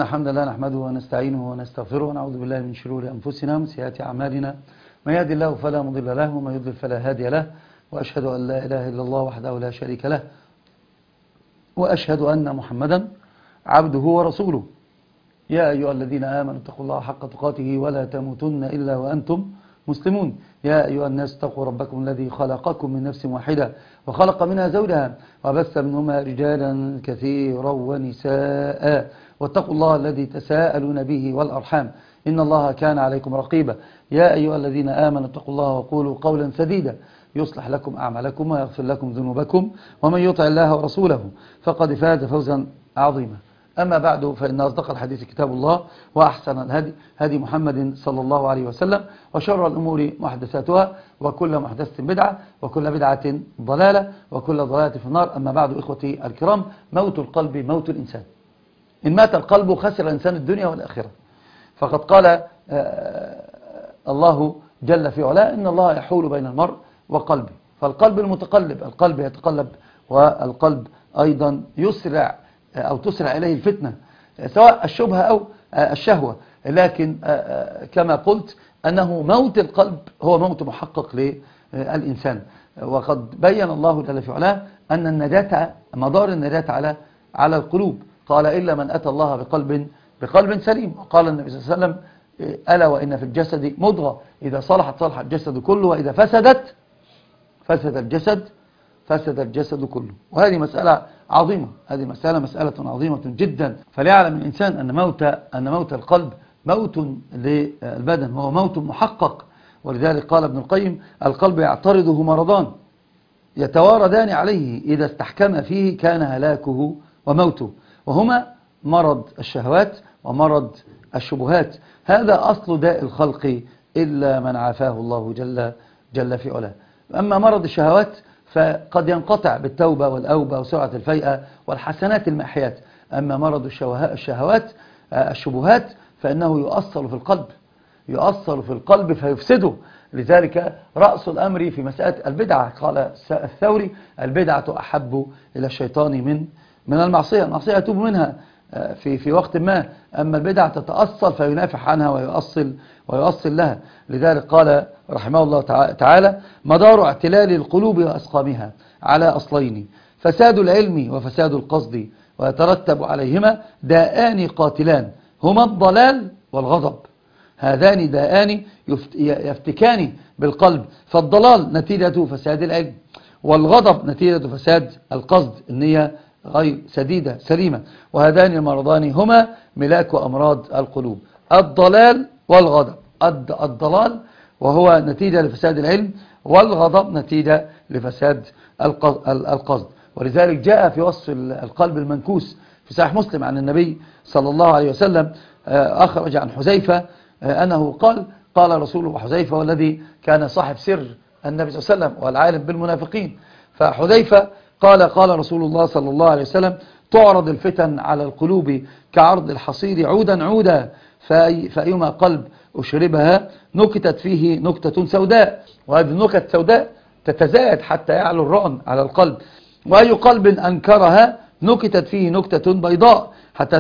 الحمد لله نحمده ونستعينه ونستغفره ونعوذ بالله من شرور أنفسنا ومن سيئات أعمالنا. من يهد الله فلا مضل له ومن يضلل فلا هادي له، وأشهد أن لا إله إلا الله وحده لا شريك له، وأشهد أن محمدا عبده ورسوله. يا أيها الذين آمنوا اتقوا الله حق تقاته ولا تموتن إلا وأنتم مسلمون. يا أيها الناس اتقوا ربكم الذي خلقكم من نفس واحدة وخلق منها زوجها وبث منهما رجالا كثيرا ونساء، واتقوا الله الذي تساءلون به والأرحام إن الله كان عليكم رقيبا. يا أيها الذين آمنوا اتقوا الله وقولوا قولا سديدا يصلح لكم أعمالكم ويغفر لكم ذنوبكم، ومن يطع الله ورسوله فقد فاز فوزا عظيما. أما بعد، فإن أصدق الحديث كتاب الله، وأحسن الهدي هدي محمد صلى الله عليه وسلم، وشر الأمور محدثاتها، وكل محدثة بدعة، وكل بدعة ضلالة، وكل ضلالة في النار. أما بعد، إخوتي الكرام، موت القلب موت الإنسان. إن مات القلب خسر الإنسان الدنيا والآخرة. فقد قال الله جل في علاه: إن الله يحول بين المرء وقلبه. فالقلب المتقلب، القلب يتقلب، والقلب أيضا يسرع أو تسرع إليه الفتنة، سواء الشبهة أو الشهوة. لكن كما قلت أنه موت القلب هو موت محقق للإنسان. وقد بين الله جل في علاه أن النجاة، مدار النجاة على القلوب. قال: إلا من أتى الله بقلب سليم. وقال النبي صلى الله عليه وسلم: ألا وإن في الجسد مضغة إذا صلحت صلح الجسد كله، وإذا فسدت فسد الجسد كله. وهذه مسألة عظيمة، هذه مسألة عظيمة جدا. فليعلم الإنسان أن موت القلب موت للبدن، هو موت محقق. ولذلك قال ابن القيم: القلب يعترضه مرضان يتواردان عليه، إذا استحكم فيه كان هلاكه وموته، وهما مرض الشهوات ومرض الشبهات. هذا أصل داء الخلق إلا من عافاه الله جل في علاه. أما مرض الشهوات فقد ينقطع بالتوبة والأوبة وسرعة الفيئة والحسنات الماحيات. أما مرض الشهوات الشبهات فإنه يؤثر في القلب فيفسده. لذلك رأس الأمر في مسألة البدعة، قال الثوري: البدعة أحب إلى الشيطان من المعصية. المعصية يتوب منها في وقت ما، أما البدعة تتأصل فينافح عنها ويؤصل لها. لذلك قال رحمه الله تعالى: مدار اعتلال القلوب وأسقامها على أصلين: فساد العلم وفساد القصد، ويترتب عليهما داءان قاتلان هما الضلال والغضب. هذان داءان يفتكان بالقلب، فالضلال نتيجة فساد العلم، والغضب نتيجة فساد القصد، النية غير سديدة سليمة. وهذان المرضان هما ملاك أمراض القلوب: الضلال والغضب. الضلال وهو نتيجة لفساد العلم، والغضب نتيجة لفساد القصد. ولذلك جاء في وصف القلب المنكوس في صحيح مسلم عن النبي صلى الله عليه وسلم، أخرج عن حذيفة أنه قال رسول الله، حذيفة والذي كان صاحب سر النبي صلى الله عليه وسلم والعالم بالمنافقين. فحذيفة قال رسول الله صلى الله عليه وسلم: تعرض الفتن على القلوب كعرض الحصير عودا عودا، فأيما قلب أشربها نكتت فيه نكتة سوداء. وهذه النكت سوداء تتزايد حتى يعلو الرأن على القلب. وأي قلب أنكرها نكتت فيه نكتة بيضاء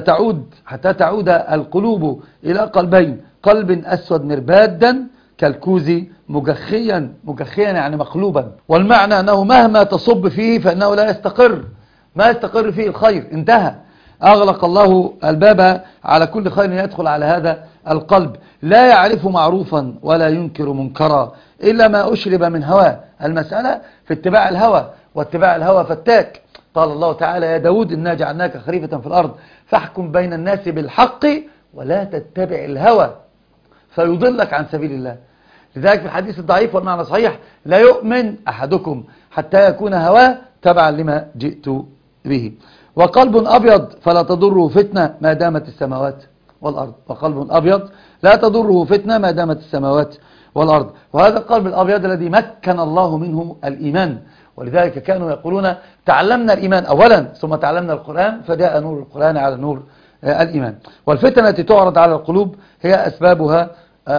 حتى تعود القلوب إلى قلبين: قلب أسود مربادا كالكوز مجخيا يعني مقلوبا. والمعنى أنه مهما تصب فيه فإنه لا يستقر، ما يستقر فيه الخير، انتهى. أغلق الله الباب على كل خير يدخل على هذا القلب. لا يعرف معروفا ولا ينكر منكرا إلا ما أشرب من هواه. المسألة في اتباع الهوى، واتباع الهوى فتاك. قال الله تعالى: يا داود إنا جعلناك خليفة في الأرض فاحكم بين الناس بالحق ولا تتبع الهوى فيضلك عن سبيل الله. لذلك في الحديث الضعيف والمعنى صحيح: لا يؤمن أحدكم حتى يكون هواه تبعا لما جئت به. وقلب أبيض فلا تضره فتنة ما دامت السماوات والأرض. وقلب أبيض لا تضره فتنة ما دامت السماوات والأرض. وهذا القلب الأبيض الذي مكن الله منه الإيمان. ولذلك كانوا يقولون: تعلمنا الإيمان أولا ثم تعلمنا القرآن، فجاء نور القرآن على نور الإيمان. والفتنة التي تعرض على القلوب هي أسبابها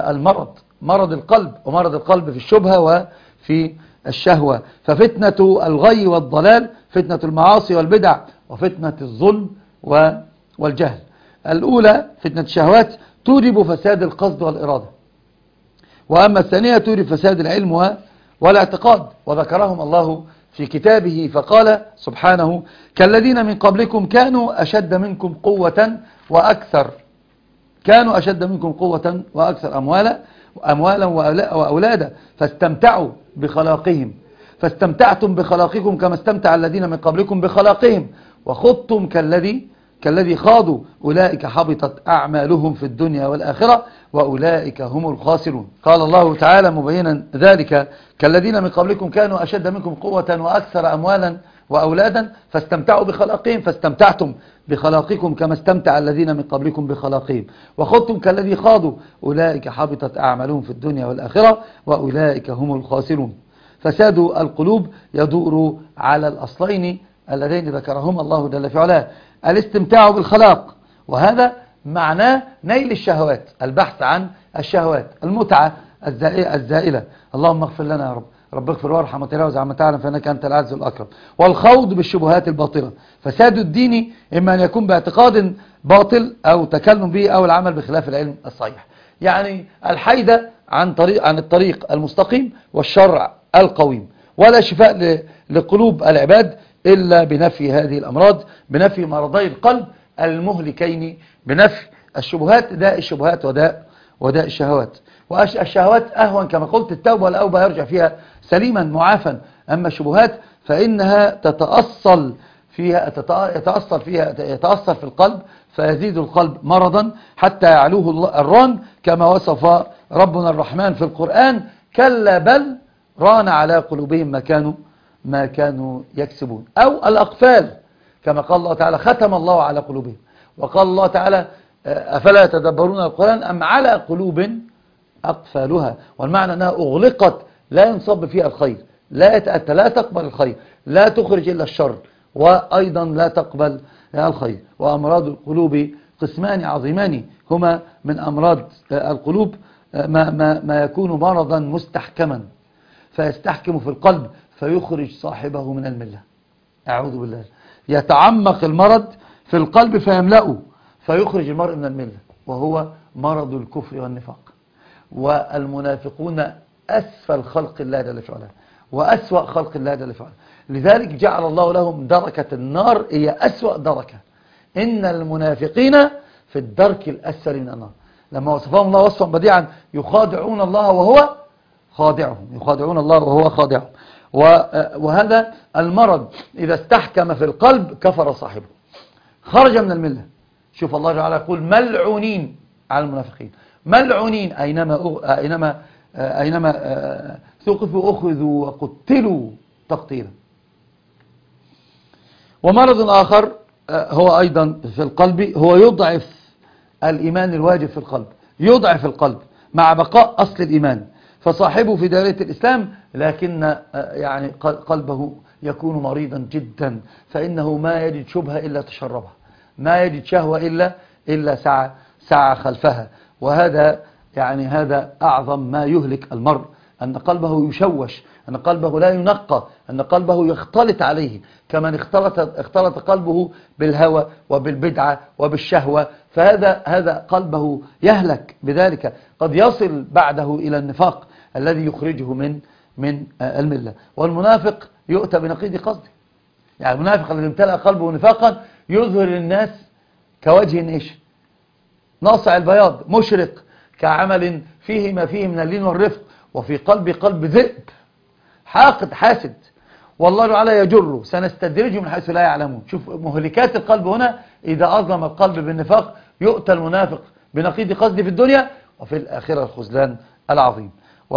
مرض القلب، ومرض القلب في الشبهة وفي الشهوة. ففتنة الغي والضلال فتنة المعاصي والبدع، وفتنة الظلم والجهل. الأولى فتنة الشهوات توجب فساد القصد والإرادة، وأما الثانية توجب فساد العلم والاعتقاد، وذكرهم الله في كتابه فقال سبحانه: كالذين من قبلكم كانوا أشد منكم قوة وأكثر أموالا وأولادا فاستمتعتم بخلاقكم كما استمتع الذين من قبلكم بخلاقهم وخضتم كالذي خاضوا، أولئك حبطت أعمالهم في الدنيا والآخرة وأولئك هم الخاسرون. قال الله تعالى مبينا ذلك: كالذين من قبلكم كانوا أشد منكم قوة وأكثر أموالا وأولادا فاستمتعتم بخلاقكم كما استمتع الذين من قبلكم بخلاقهم وخضتم كالذي خاضوا، أولئك حبطت أعمالهم في الدنيا والآخرة وأولئك هم الخاسرون. فساد القلوب يدور على الأصلين اللذين ذكرهما الله جل في علاه: الاستمتاع بالخلاق، وهذا معناه نيل الشهوات، البحث عن الشهوات، المتعة الزائلة. اللهم اغفر لنا يا رب، رب اغفر وارحم وتجاوز عما تعلم فإنك أنت العز الأكرم. والخوض بالشبهات الباطلة. فساد الدين إما أن يكون باعتقاد باطل أو تكلم به أو العمل بخلاف العلم الصحيح، يعني الحيدة عن الطريق المستقيم والشرع القويم، ولا شفاء لقلوب العباد إلا بنفي هذه الأمراض، بنفي مرضي القلب المهلكين، بنفي الشبهات، داء الشبهات وداء الشهوات. والشهوات أهون كما قلت، التوبة والأوبة يرجع فيها سليما معافا، أما الشبهات فإنها يتأصل في القلب فيزيد القلب مرضا حتى يعلوه الران، كما وصف ربنا الرحمن في القرآن: كلا بل ران على قلوبهم ما كانوا يكسبون. أو الأقفال، كما قال الله تعالى: ختم الله على قلوبهم. وقال الله تعالى: أفلا يتدبرون القرآن أم على قلوب أقفالها. والمعنى أنها أغلقت، لا ينصب فيها الخير، لا يتأتى، لا تقبل الخير، لا تخرج إلا الشر، وأيضا لا تقبل الخير. وأمراض القلوب قسمان عظيمان، هما من أمراض القلوب ما يكون مرضا مستحكما فيستحكم في القلب فيخرج صاحبه من الملة، أعوذ بالله. يتعمق المرض في القلب فيملأه فيخرج المرء من الملة، وهو مرض الكفر والنفاق. والمنافقون أسفل خلق الله جل في علاه وأسوأ خلق الله جل في علاه، لذلك جعل الله لهم دركة النار هي أسوأ دركة. إن المنافقين في الدرك الأسفل من النار، لما وصفهم الله وصفا بديعا: يخادعون الله وهو خادعهم. وهذا المرض إذا استحكم في القلب كفر صاحبه، خرج من الملة. شوف الله تعالى يقول: ملعونين على المنافقين، ملعونين أينما ثقفوا أخذوا وقتلوا تقتيلا. ومرض آخر هو أيضا في القلب، هو يضعف الإيمان الواجب في القلب، يضعف القلب مع بقاء أصل الإيمان، فصاحبه في دائرة الإسلام لكن يعني قلبه يكون مريضا جدا، فإنه ما يجد شبهة إلا تشربها، ما يجد شهوة إلا سعى خلفها. وهذا هذا أعظم ما يهلك المرء، أن قلبه يشوش، أن قلبه لا ينقى، أن قلبه يختلط عليه، كمن اختلط قلبه بالهوى وبالبدعة وبالشهوة، فهذا قلبه يهلك بذلك، قد يصل بعده إلى النفاق الذي يخرجه من الملة. والمنافق يؤتى بنقيض قصده، يعني المنافق الذي امتلأ قلبه نفاقا يظهر للناس كوجه ناصع البياض مشرق، كعمل فيه ما فيه من اللين والرفق، وفي قلب ذئب حاقد حاسد. والله تعالى يجره: سنستدرجهم من حيث لا يعلمون. شوف مهلكات القلب هنا، إذا أظلم القلب بالنفاق يؤتى المنافق بنقيض قصده في الدنيا، وفي الآخرة الخذلان العظيم.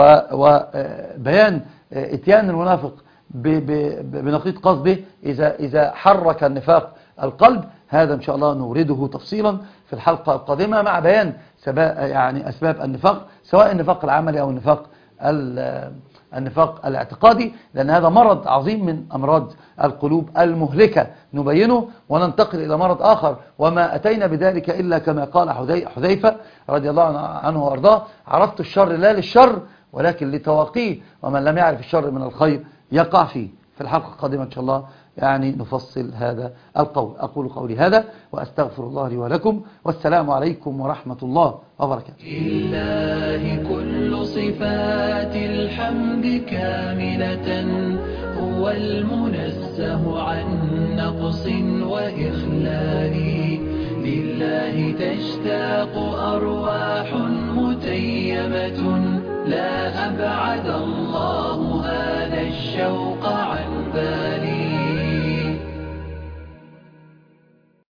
وبيان اتيان المنافق بنقيض قصده إذا حرك النفاق القلب، هذا إن شاء الله نورده تفصيلا في الحلقة القادمة مع بيان أسباب النفاق، سواء النفاق العملي أو النفاق الاعتقادي، لأن هذا مرض عظيم من أمراض القلوب المهلكة، نبينه وننتقل إلى مرض آخر. وما أتينا بذلك إلا كما قال حذيفة رضي الله عنه وأرضاه: عرفت الشر لا للشر ولكن لتواقيه، ومن لم يعرف الشر من الخير يقع فيه. في الحلقة القادمة إن شاء الله يعني نفصل هذا القول. أقول قولي هذا وأستغفر الله لي ولكم، والسلام عليكم ورحمة الله وبركاته. لله كل صفات الحمد كاملة، هو المنزه عن نقص وإخلال. لله تشتاق أرواح متيمة، لا أبعد الله هذا الشوق عن بال.